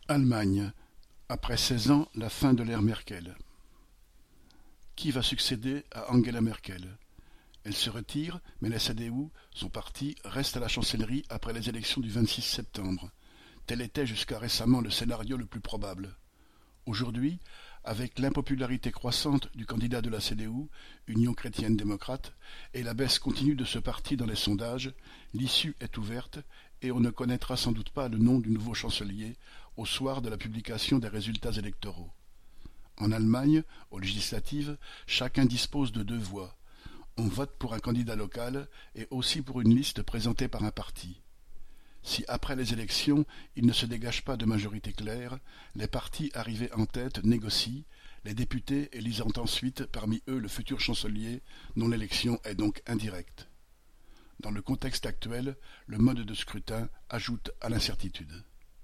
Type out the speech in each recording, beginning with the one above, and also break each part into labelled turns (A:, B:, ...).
A: Allemagne. Après 16 ans, la fin de l'ère Merkel. Qui va succéder à Angela Merkel? Elle se retire, mais la CDU, son parti, reste à la chancellerie après les élections du 26 septembre. Tel était jusqu'à récemment le scénario le plus probable. Aujourd'hui, avec l'impopularité croissante du candidat de la CDU, Union chrétienne-démocrate, et la baisse continue de ce parti dans les sondages, l'issue est ouverte et on ne connaîtra sans doute pas le nom du nouveau chancelier au soir de la publication des résultats électoraux. En Allemagne, aux législatives, chacun dispose de 2 voix. On vote pour un candidat local et aussi pour une liste présentée par un parti. Si après les élections, il ne se dégage pas de majorité claire, les partis arrivés en tête négocient, les députés élisant ensuite parmi eux le futur chancelier, dont l'élection est donc indirecte. Dans le contexte actuel, le mode de scrutin ajoute à l'incertitude.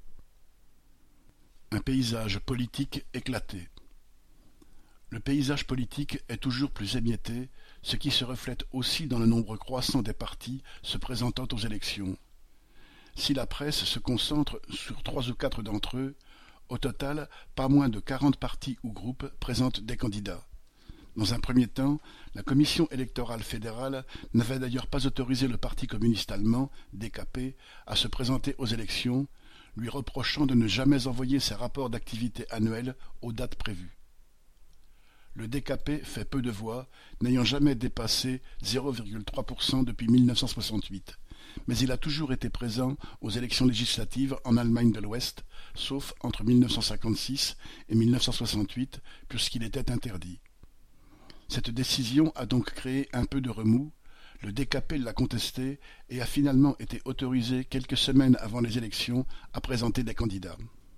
A: Un paysage politique éclaté. Le paysage politique est toujours plus émietté, ce qui se reflète aussi dans le nombre croissant des partis se présentant aux élections. Si la presse se concentre sur 3 ou 4 d'entre eux, au total, pas moins de 40 partis ou groupes présentent des candidats. Dans un premier temps, la Commission électorale fédérale n'avait d'ailleurs pas autorisé le Parti communiste allemand, DKP, à se présenter aux élections, lui reprochant de ne jamais envoyer ses rapports d'activité annuels aux dates prévues. Le DKP fait peu de voix, n'ayant jamais dépassé 0,3% depuis 1968. Mais il a toujours été présent aux élections législatives en Allemagne de l'Ouest, sauf entre 1956 et 1968, puisqu'il était interdit. Cette décision a donc créé un peu de remous, le DKP l'a contesté et a finalement été autorisé quelques semaines avant les élections à présenter des candidats.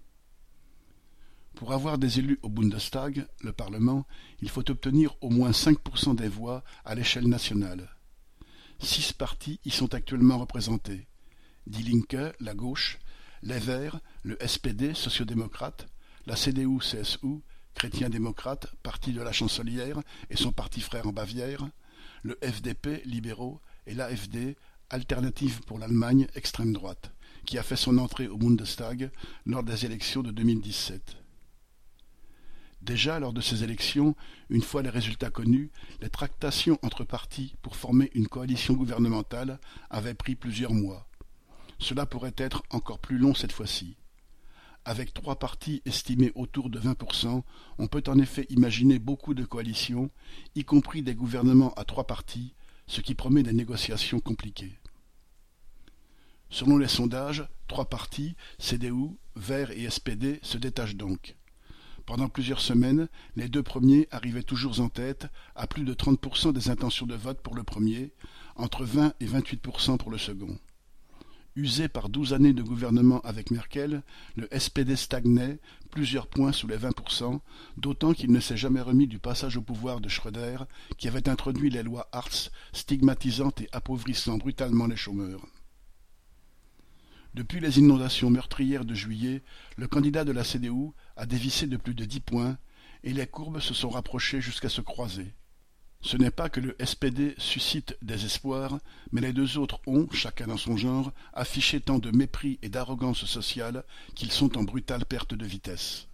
A: Pour avoir des élus au Bundestag, le Parlement, il faut obtenir au moins 5% des voix à l'échelle nationale. 6 partis y sont actuellement représentés. Die Linke, la gauche, les Verts, le SPD, sociodémocrate, la CDU-CSU, chrétien-démocrate, parti de la chancelière et son parti frère en Bavière, le FDP, libéraux, et l'AfD, Alternative pour l'Allemagne, extrême droite, qui a fait son entrée au Bundestag lors des élections de 2017. Déjà lors de ces élections, une fois les résultats connus, les tractations entre partis pour former une coalition gouvernementale avaient pris plusieurs mois. Cela pourrait être encore plus long cette fois-ci. Avec 3 partis estimés autour de 20%, on peut en effet imaginer beaucoup de coalitions, y compris des gouvernements à 3 partis, ce qui promet des négociations compliquées. Selon les sondages, 3 partis, CDU, Verts et SPD, se détachent donc. Pendant plusieurs semaines, les 2 premiers arrivaient toujours en tête, à plus de 30% des intentions de vote pour le premier, entre 20 et 28% pour le second. Usé par 12 années de gouvernement avec Merkel, le SPD stagnait, plusieurs points sous les 20%, d'autant qu'il ne s'est jamais remis du passage au pouvoir de Schröder, qui avait introduit les lois Hartz, stigmatisant et appauvrissant brutalement les chômeurs. Depuis les inondations meurtrières de juillet, le candidat de la CDU a dévissé de plus de 10 points, et les courbes se sont rapprochées jusqu'à se croiser. Ce n'est pas que le SPD suscite des espoirs, mais les 2 autres ont, chacun dans son genre, affiché tant de mépris et d'arrogance sociale qu'ils sont en brutale perte de vitesse.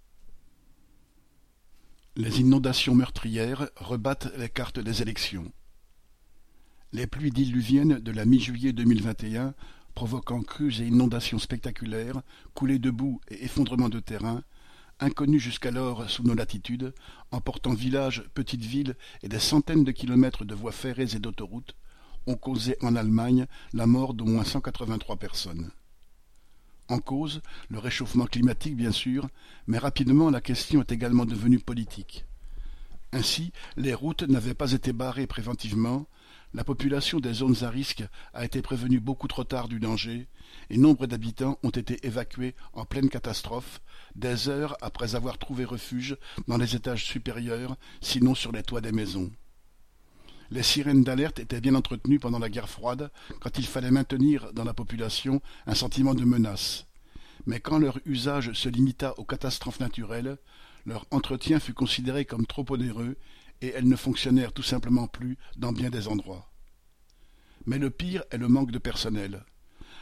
A: Les inondations meurtrières rebattent les cartes des élections. Les pluies diluviennes de la mi-juillet 2021, provoquant crues et inondations spectaculaires, coulées de boue et effondrements de terrain, inconnus jusqu'alors sous nos latitudes, emportant villages, petites villes et des centaines de kilomètres de voies ferrées et d'autoroutes, ont causé en Allemagne la mort d'au moins 183 personnes. En cause, le réchauffement climatique bien sûr, mais rapidement la question est également devenue politique. Ainsi, les routes n'avaient pas été barrées préventivement, la population des zones à risque a été prévenue beaucoup trop tard du danger, et nombre d'habitants ont été évacués en pleine catastrophe, des heures après avoir trouvé refuge dans les étages supérieurs, sinon sur les toits des maisons. Les sirènes d'alerte étaient bien entretenues pendant la guerre froide, quand il fallait maintenir dans la population un sentiment de menace. Mais quand leur usage se limita aux catastrophes naturelles, leur entretien fut considéré comme trop onéreux, et elles ne fonctionnèrent tout simplement plus dans bien des endroits. Mais le pire est le manque de personnel.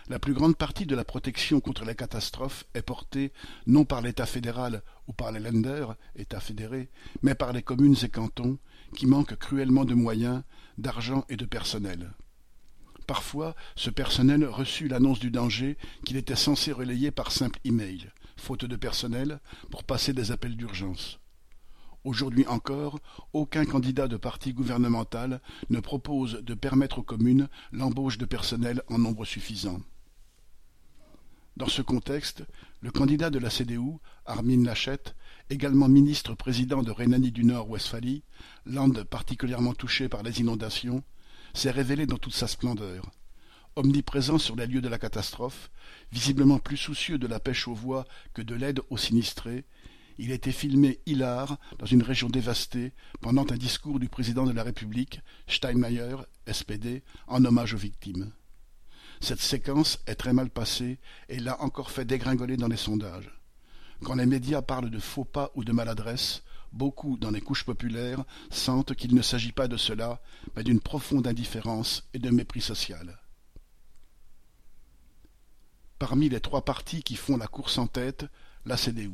A: La plus grande partie de la protection contre les catastrophes est portée non par l'État fédéral ou par les Länder, États fédérés, mais par les communes et cantons, qui manquent cruellement de moyens, d'argent et de personnel. Parfois, ce personnel reçut l'annonce du danger qu'il était censé relayer par simple email, faute de personnel, pour passer des appels d'urgence. Aujourd'hui encore, aucun candidat de parti gouvernemental ne propose de permettre aux communes l'embauche de personnel en nombre suffisant. Dans ce contexte, le candidat de la CDU, Armin Laschet, également ministre-président de Rhénanie du Nord-Westphalie, land particulièrement touché par les inondations, s'est révélé dans toute sa splendeur. Omniprésent sur les lieux de la catastrophe, visiblement plus soucieux de la pêche aux voies que de l'aide aux sinistrés, il a été filmé hilar dans une région dévastée pendant un discours du président de la République, Steinmeier, SPD, en hommage aux victimes. Cette séquence est très mal passée et l'a encore fait dégringoler dans les sondages. Quand les médias parlent de faux pas ou de maladresse, beaucoup dans les couches populaires sentent qu'il ne s'agit pas de cela, mais d'une profonde indifférence et de mépris social. Parmi les trois partis qui font la course en tête, la CDU.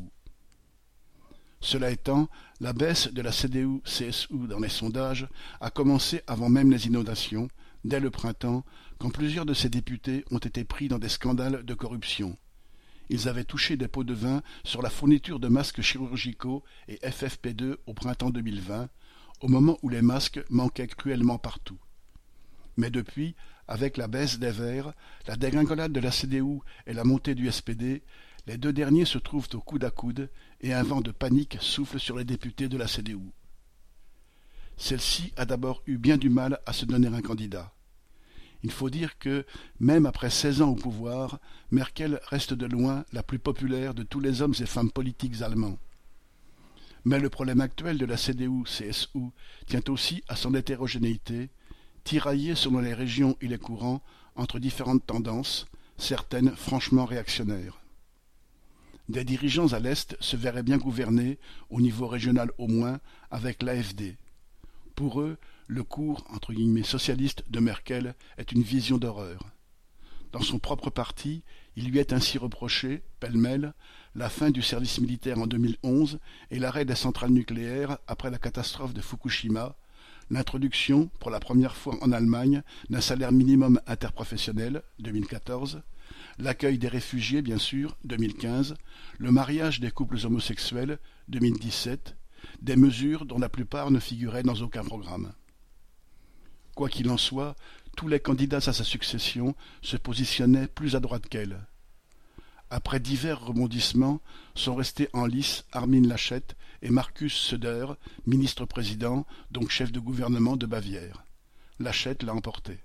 A: Cela étant, la baisse de la CDU-CSU dans les sondages a commencé avant même les inondations, dès le printemps, quand plusieurs de ses députés ont été pris dans des scandales de corruption. Ils avaient touché des pots de vin sur la fourniture de masques chirurgicaux et FFP2 au printemps 2020, au moment où les masques manquaient cruellement partout. Mais depuis, avec la baisse des Verts, la dégringolade de la CDU et la montée du SPD, les deux derniers se trouvent au coude à coude et un vent de panique souffle sur les députés de la CDU. Celle-ci a d'abord eu bien du mal à se donner un candidat. Il faut dire que, même après 16 ans au pouvoir, Merkel reste de loin la plus populaire de tous les hommes et femmes politiques allemands. Mais le problème actuel de la CDU-CSU tient aussi à son hétérogénéité, tiraillée selon les régions et les courants entre différentes tendances, certaines franchement réactionnaires. Des dirigeants à l'Est se verraient bien gouverner, au niveau régional au moins, avec l'AfD. Pour eux, le cours entre guillemets socialiste de Merkel est une vision d'horreur. Dans son propre parti, il lui est ainsi reproché, pêle-mêle, la fin du service militaire en 2011 et l'arrêt des centrales nucléaires après la catastrophe de Fukushima, l'introduction, pour la première fois en Allemagne, d'un salaire minimum interprofessionnel, 2014, l'accueil des réfugiés, bien sûr, 2015, le mariage des couples homosexuels, 2017, des mesures dont la plupart ne figuraient dans aucun programme. Quoi qu'il en soit, tous les candidats à sa succession se positionnaient plus à droite qu'elle. Après divers rebondissements, sont restés en lice Armin Laschet et Markus Söder, ministre-président, donc chef de gouvernement de Bavière. Laschet l'a emporté.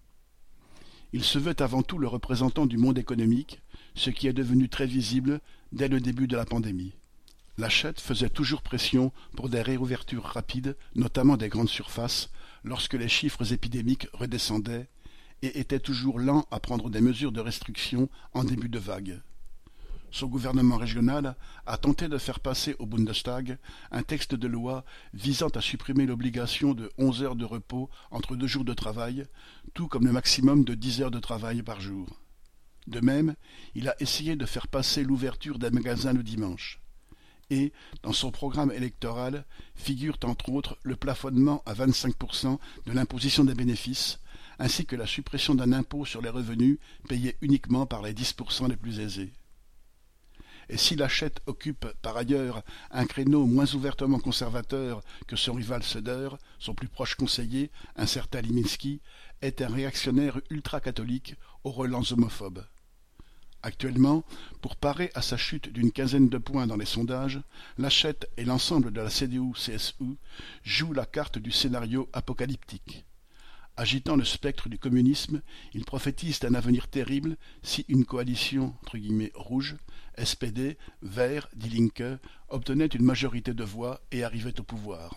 A: Il se veut avant tout le représentant du monde économique, ce qui est devenu très visible dès le début de la pandémie. Laschet faisait toujours pression pour des réouvertures rapides, notamment des grandes surfaces, lorsque les chiffres épidémiques redescendaient, et était toujours lent à prendre des mesures de restriction en début de vague. Son gouvernement régional a tenté de faire passer au Bundestag un texte de loi visant à supprimer l'obligation de 11 heures de repos entre 2 jours de travail, tout comme le maximum de 10 heures de travail par jour. De même, il a essayé de faire passer l'ouverture des magasins le dimanche. Et, dans son programme électoral, figure entre autres le plafonnement à 25% de l'imposition des bénéfices, ainsi que la suppression d'un impôt sur les revenus payé uniquement par les 10% les plus aisés. Et si Laschet occupe par ailleurs un créneau moins ouvertement conservateur que son rival Söder, son plus proche conseiller, un certain Liminski, est un réactionnaire ultra-catholique aux relents homophobes. Actuellement, pour parer à sa chute d'une quinzaine de points dans les sondages, Laschet et l'ensemble de la CDU-CSU jouent la carte du scénario apocalyptique. Agitant le spectre du communisme, ils prophétisent un avenir terrible si une coalition entre guillemets rouge, SPD, Verts, Die Linke, obtenait une majorité de voix et arrivait au pouvoir.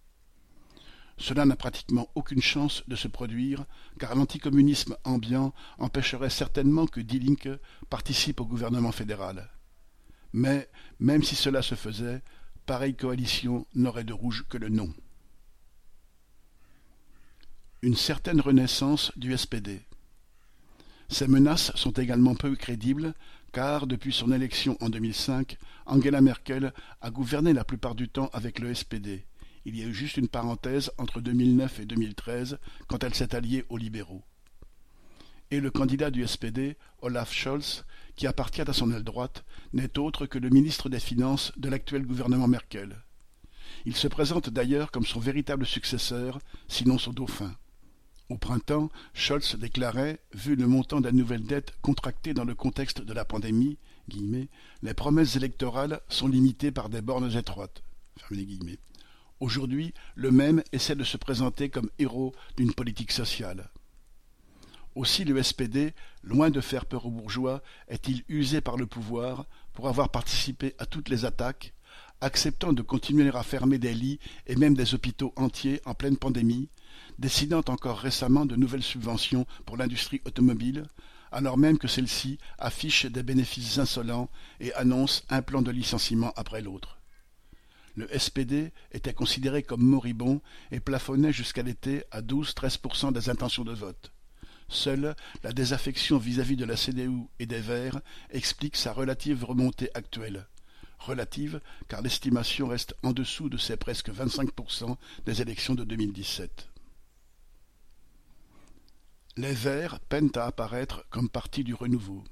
A: Cela n'a pratiquement aucune chance de se produire, car l'anticommunisme ambiant empêcherait certainement que Die Linke participe au gouvernement fédéral. Mais, même si cela se faisait, pareille coalition n'aurait de rouge que le nom. Une certaine renaissance du SPD. Ces menaces sont également peu crédibles, car depuis son élection en 2005, Angela Merkel a gouverné la plupart du temps avec le SPD. Il y a eu juste une parenthèse entre 2009 et 2013, quand elle s'est alliée aux libéraux. Et le candidat du SPD, Olaf Scholz, qui appartient à son aile droite, n'est autre que le ministre des Finances de l'actuel gouvernement Merkel. Il se présente d'ailleurs comme son véritable successeur, sinon son dauphin. Au printemps, Scholz déclarait, vu le montant des nouvelles dettes contractées dans le contexte de la pandémie, les promesses électorales sont limitées par des bornes étroites. Aujourd'hui, le même essaie de se présenter comme héros d'une politique sociale. Aussi le SPD, loin de faire peur aux bourgeois, est-il usé par le pouvoir pour avoir participé à toutes les attaques, acceptant de continuer à fermer des lits et même des hôpitaux entiers en pleine pandémie, décidant encore récemment de nouvelles subventions pour l'industrie automobile, alors même que celle-ci affiche des bénéfices insolents et annonce un plan de licenciement après l'autre. Le SPD était considéré comme moribond et plafonnait jusqu'à l'été à 12-13% des intentions de vote. Seule la désaffection vis-à-vis de la CDU et des Verts explique sa relative remontée actuelle. Relative, car l'estimation reste en dessous de ces presque 25% des élections de 2017. Les Verts peinent à apparaître comme parti du renouveau.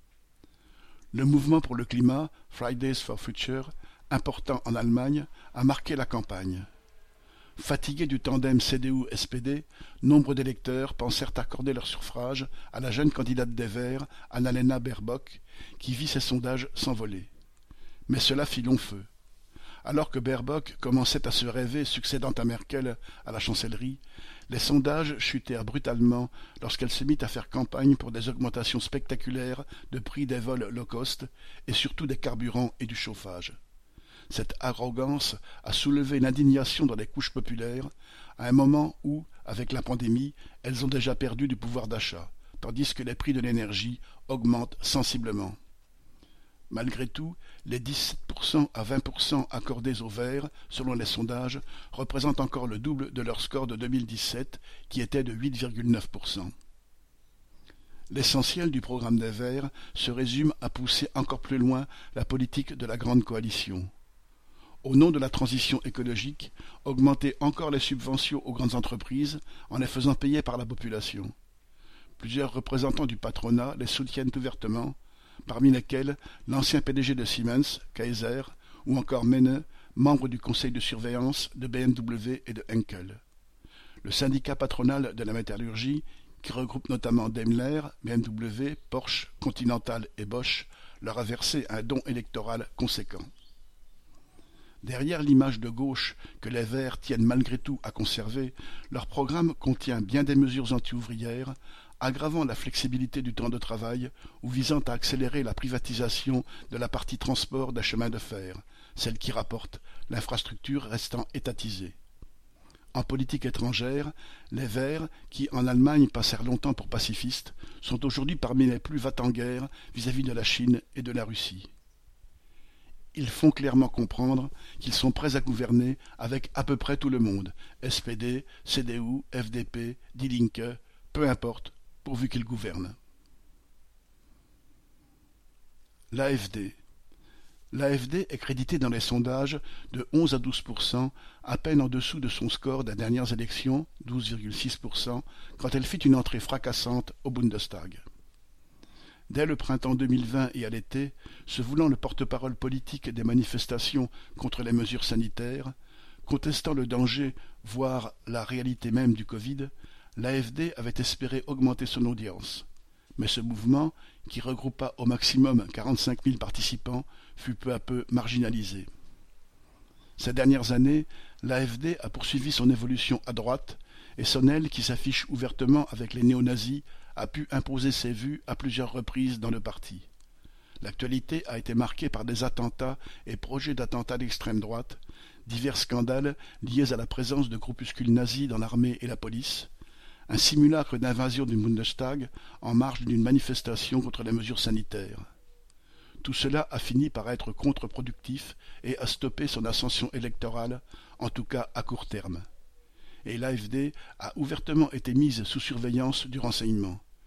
A: Le mouvement pour le climat, Fridays for Future, important en Allemagne, a marqué la campagne. Fatigués du tandem CDU-SPD, nombre d'électeurs pensèrent accorder leur suffrage à la jeune candidate des Verts, Annalena Baerbock, qui vit ses sondages s'envoler. Mais cela fit long feu. Alors que Baerbock commençait à se rêver succédant à Merkel à la chancellerie, les sondages chutèrent brutalement lorsqu'elle se mit à faire campagne pour des augmentations spectaculaires de prix des vols low-cost et surtout des carburants et du chauffage. Cette arrogance a soulevé l'indignation dans les couches populaires, à un moment où, avec la pandémie, elles ont déjà perdu du pouvoir d'achat, tandis que les prix de l'énergie augmentent sensiblement. Malgré tout, les 17% à 20% accordés aux Verts, selon les sondages, représentent encore le double de leur score de 2017, qui était de 8,9%. L'essentiel du programme des Verts se résume à pousser encore plus loin la politique de la grande coalition. Au nom de la transition écologique, augmenter encore les subventions aux grandes entreprises en les faisant payer par la population. Plusieurs représentants du patronat les soutiennent ouvertement, parmi lesquels l'ancien PDG de Siemens, Kaiser, ou encore Menne, membre du conseil de surveillance de BMW et de Henkel. Le syndicat patronal de la métallurgie, qui regroupe notamment Daimler, BMW, Porsche, Continental et Bosch, leur a versé un don électoral conséquent. Derrière l'image de gauche que les Verts tiennent malgré tout à conserver, leur programme contient bien des mesures anti-ouvrières, aggravant la flexibilité du temps de travail ou visant à accélérer la privatisation de la partie transport des chemins de fer, celle qui rapporte, l'infrastructure restant étatisée. En politique étrangère, les Verts, qui en Allemagne passèrent longtemps pour pacifistes, sont aujourd'hui parmi les plus va-t-en-guerre vis-à-vis de la Chine et de la Russie. Ils font clairement comprendre qu'ils sont prêts à gouverner avec à peu près tout le monde, SPD, CDU, FDP, Die Linke, peu importe, pourvu qu'ils gouvernent. L'AfD. L'AfD est créditée dans les sondages de 11 à 12%, à peine en dessous de son score des dernières élections, 12,6%, quand elle fit une entrée fracassante au Bundestag. Dès le printemps 2020 et à l'été, se voulant le porte-parole politique des manifestations contre les mesures sanitaires, contestant le danger, voire la réalité même du Covid, l'AfD avait espéré augmenter son audience. Mais ce mouvement, qui regroupa au maximum 45 000 participants, fut peu à peu marginalisé. Ces dernières années, l'AfD a poursuivi son évolution à droite, et son aile, qui s'affiche ouvertement avec les néo-nazis, a pu imposer ses vues à plusieurs reprises dans le parti. L'actualité a été marquée par des attentats et projets d'attentats d'extrême droite, divers scandales liés à la présence de groupuscules nazis dans l'armée et la police, un simulacre d'invasion du Bundestag en marge d'une manifestation contre les mesures sanitaires. Tout cela a fini par être contre-productif et a stoppé son ascension électorale, en tout cas à court terme. Et l'AfD a ouvertement été mise sous surveillance du renseignement.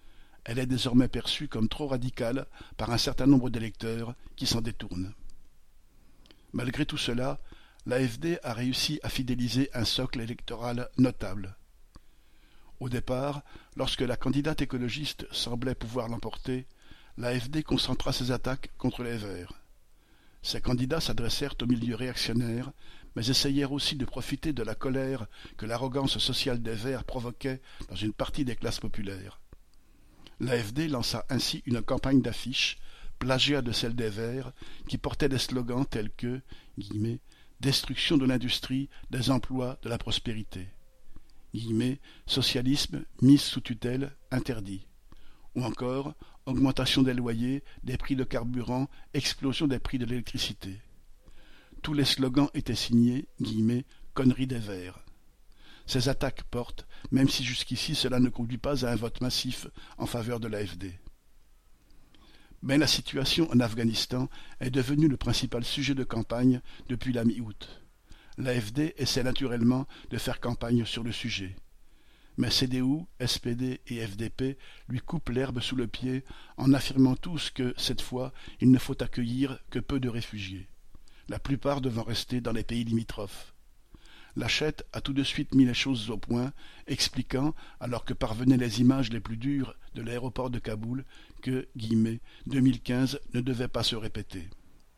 A: elle est désormais perçue comme trop radicale par un certain nombre d'électeurs qui s'en détournent. Malgré tout cela, l'AfD a réussi à fidéliser un socle électoral notable. Au départ, lorsque la candidate écologiste semblait pouvoir l'emporter, l'AfD concentra ses attaques contre les Verts. Ces candidats s'adressèrent au milieu réactionnaire, mais essayèrent aussi de profiter de la colère que l'arrogance sociale des Verts provoquait dans une partie des classes populaires. L'AfD lança ainsi une campagne d'affiches, plagiat de celle des Verts, qui portait des slogans tels que « destruction de l'industrie, des emplois, de la prospérité ». Socialisme, mise sous tutelle, interdit. Ou encore, augmentation des loyers, des prix de carburant, explosion des prix de l'électricité. Tous les slogans étaient signés, conneries des Verts. Ces attaques portent, même si jusqu'ici cela ne conduit pas à un vote massif en faveur de l'AfD. Mais la situation en Afghanistan est devenue le principal sujet de campagne depuis la mi-août. L'AfD essaie naturellement de faire campagne sur le sujet. Mais CDU, SPD et FDP lui coupent l'herbe sous le pied en affirmant tous que, cette fois, il ne faut accueillir que peu de réfugiés, la plupart devant rester dans les pays limitrophes. Lachette a tout de suite mis les choses au point, expliquant, alors que parvenaient les images les plus dures de l'aéroport de Kaboul, que « 2015 ne devait pas se répéter ».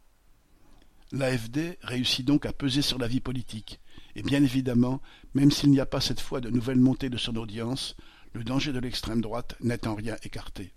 A: L'AfD réussit donc à peser sur la vie politique, et bien évidemment, même s'il n'y a pas cette fois de nouvelle montée de son audience, le danger de l'extrême droite n'est en rien écarté.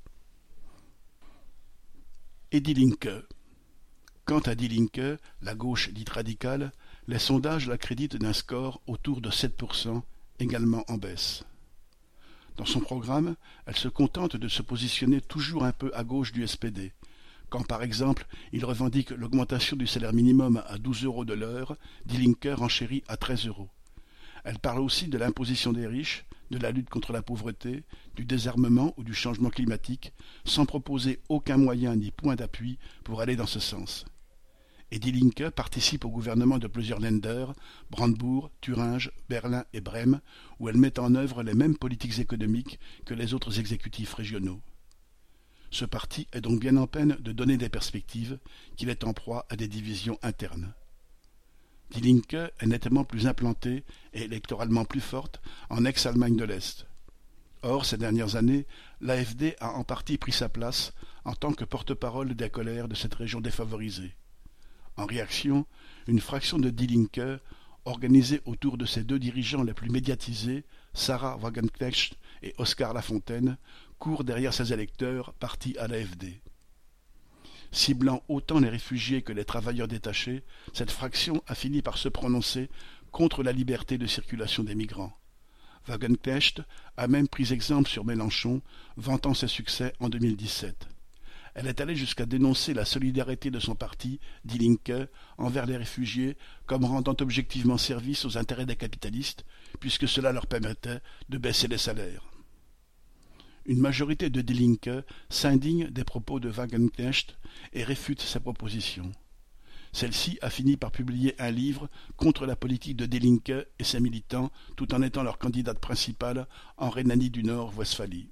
A: Et Die Linke. Quant à Die Linke, la gauche dite radicale, les sondages l'accréditent d'un score autour de 7%, également en baisse. Dans son programme, elle se contente de se positionner toujours un peu à gauche du SPD. Quand par exemple il revendique l'augmentation du salaire minimum à 12 € de l'heure, Die Linke renchérit à 13 €. Elle parle aussi de l'imposition des riches, de la lutte contre la pauvreté, du désarmement ou du changement climatique, sans proposer aucun moyen ni point d'appui pour aller dans ce sens. Et Die Linke participe au gouvernement de plusieurs Länder, Brandebourg, Thuringe, Berlin et Brême, où elle met en œuvre les mêmes politiques économiques que les autres exécutifs régionaux. Ce parti est donc bien en peine de donner des perspectives, qu'il est en proie à des divisions internes. Die Linke est nettement plus implantée et électoralement plus forte en ex-Allemagne de l'Est. Or, ces dernières années, l'AfD a en partie pris sa place en tant que porte-parole des colères de cette région défavorisée. En réaction, une fraction de Die Linke, organisée autour de ses deux dirigeants les plus médiatisés, Sarah Wagenknecht et Oskar Lafontaine, court derrière ses électeurs partis à l'AfD. Ciblant autant les réfugiés que les travailleurs détachés, cette fraction a fini par se prononcer contre la liberté de circulation des migrants. Wagenknecht a même pris exemple sur Mélenchon, vantant ses succès en 2017. Elle est allée jusqu'à dénoncer la solidarité de son parti, Die Linke, envers les réfugiés, comme rendant objectivement service aux intérêts des capitalistes, puisque cela leur permettait de baisser les salaires. Une majorité de Die Linke s'indigne des propos de Wagenknecht et réfute ses propositions. Celle-ci a fini par publier un livre contre la politique de Die Linke et ses militants, tout en étant leur candidate principale en Rhénanie du Nord-Westphalie.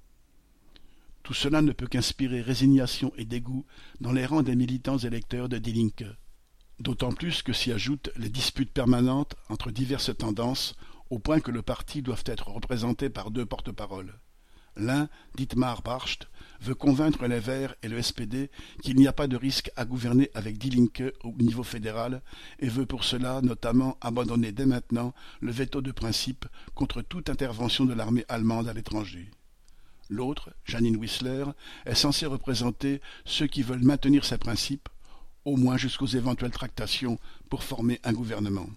A: Tout cela ne peut qu'inspirer résignation et dégoût dans les rangs des militants électeurs de Die Linke, d'autant plus que s'y ajoutent les disputes permanentes entre diverses tendances, au point que le parti doit être représenté par deux porte-paroles. L'un, Dietmar Bartsch, veut convaincre les Verts et le SPD qu'il n'y a pas de risque à gouverner avec Die Linke au niveau fédéral et veut pour cela notamment abandonner dès maintenant le veto de principe contre toute intervention de l'armée allemande à l'étranger. L'autre, Janine Wissler, est censée représenter ceux qui veulent maintenir ces principes, au moins jusqu'aux éventuelles tractations pour former un gouvernement.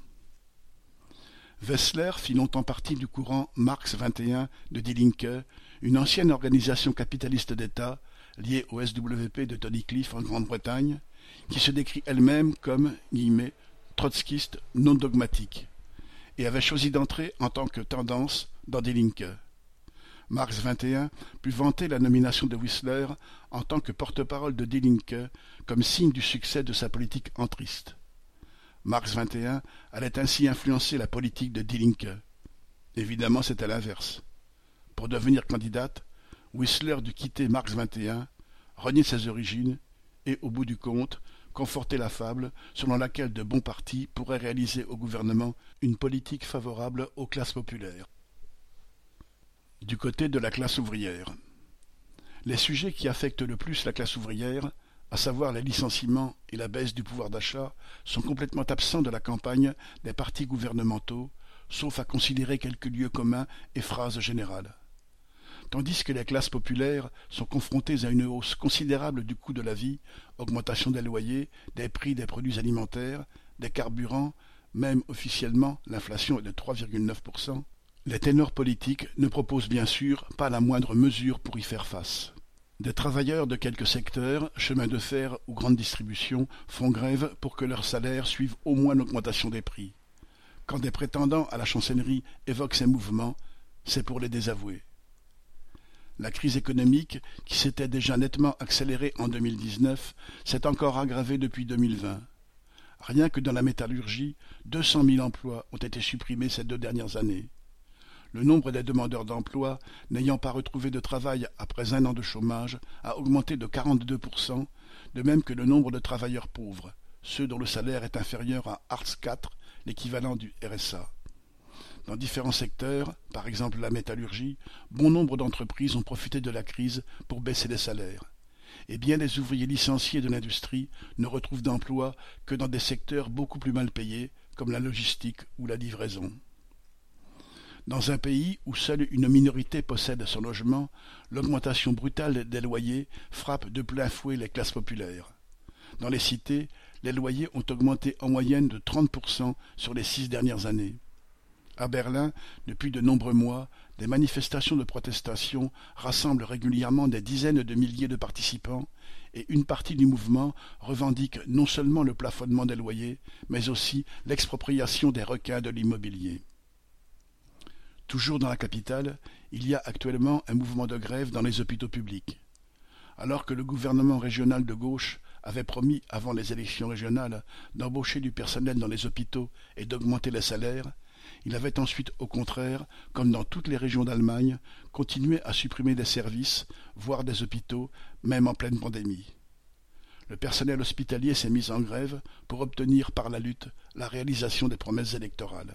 A: Wessler fit longtemps partie du courant Marx 21 de Die Linke, une ancienne organisation capitaliste d'État, liée au SWP de Tony Cliff en Grande-Bretagne, qui se décrit elle-même comme « trotskiste non dogmatique » et avait choisi d'entrer en tant que tendance dans Die Linke. Marx 21 put vanter la nomination de Wissler en tant que porte-parole de Die Linke comme signe du succès de sa politique entriste. Marx 21 allait ainsi influencer la politique de Die Linke. Évidemment, c'était l'inverse. Pour devenir candidate, Whistler dut quitter Marx 21, renier ses origines et, au bout du compte, conforter la fable selon laquelle de bons partis pourraient réaliser au gouvernement une politique favorable aux classes populaires. Du côté de la classe ouvrière. Les sujets qui affectent le plus la classe ouvrière, à savoir les licenciements et la baisse du pouvoir d'achat, sont complètement absents de la campagne des partis gouvernementaux, sauf à considérer quelques lieux communs et phrases générales. Tandis que les classes populaires sont confrontées à une hausse considérable du coût de la vie, augmentation des loyers, des prix des produits alimentaires, des carburants, même officiellement l'inflation est de 3,9%, les ténors politiques ne proposent bien sûr pas la moindre mesure pour y faire face. Des travailleurs de quelques secteurs, chemins de fer ou grande distribution, font grève pour que leur salaire suive au moins l'augmentation des prix. Quand des prétendants à la chancellerie évoquent ces mouvements, c'est pour les désavouer. La crise économique, qui s'était déjà nettement accélérée en 2019, s'est encore aggravée depuis 2020. Rien que dans la métallurgie, 200 000 emplois ont été supprimés ces 2 dernières années. Le nombre des demandeurs d'emploi n'ayant pas retrouvé de travail après 1 an de chômage a augmenté de 42%, de même que le nombre de travailleurs pauvres, ceux dont le salaire est inférieur à Ars 4, l'équivalent du RSA. Dans différents secteurs, par exemple la métallurgie, bon nombre d'entreprises ont profité de la crise pour baisser les salaires. Et bien des ouvriers licenciés de l'industrie ne retrouvent d'emploi que dans des secteurs beaucoup plus mal payés, comme la logistique ou la livraison. Dans un pays où seule une minorité possède son logement, l'augmentation brutale des loyers frappe de plein fouet les classes populaires. Dans les cités, les loyers ont augmenté en moyenne de 30% sur les 6 dernières années. À Berlin, depuis de nombreux mois, des manifestations de protestation rassemblent régulièrement des dizaines de milliers de participants et une partie du mouvement revendique non seulement le plafonnement des loyers, mais aussi l'expropriation des requins de l'immobilier. Toujours dans la capitale, il y a actuellement un mouvement de grève dans les hôpitaux publics. Alors que le gouvernement régional de gauche avait promis avant les élections régionales d'embaucher du personnel dans les hôpitaux et d'augmenter les salaires, il avait ensuite, au contraire, comme dans toutes les régions d'Allemagne, continué à supprimer des services, voire des hôpitaux, même en pleine pandémie. Le personnel hospitalier s'est mis en grève pour obtenir par la lutte la réalisation des promesses électorales.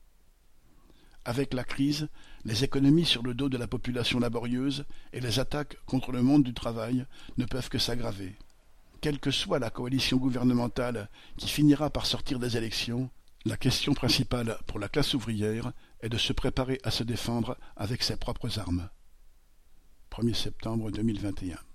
A: Avec la crise, les économies sur le dos de la population laborieuse et les attaques contre le monde du travail ne peuvent que s'aggraver. Quelle que soit la coalition gouvernementale qui finira par sortir des élections, la question principale pour la classe ouvrière est de se préparer à se défendre avec ses propres armes. 1er septembre 2021.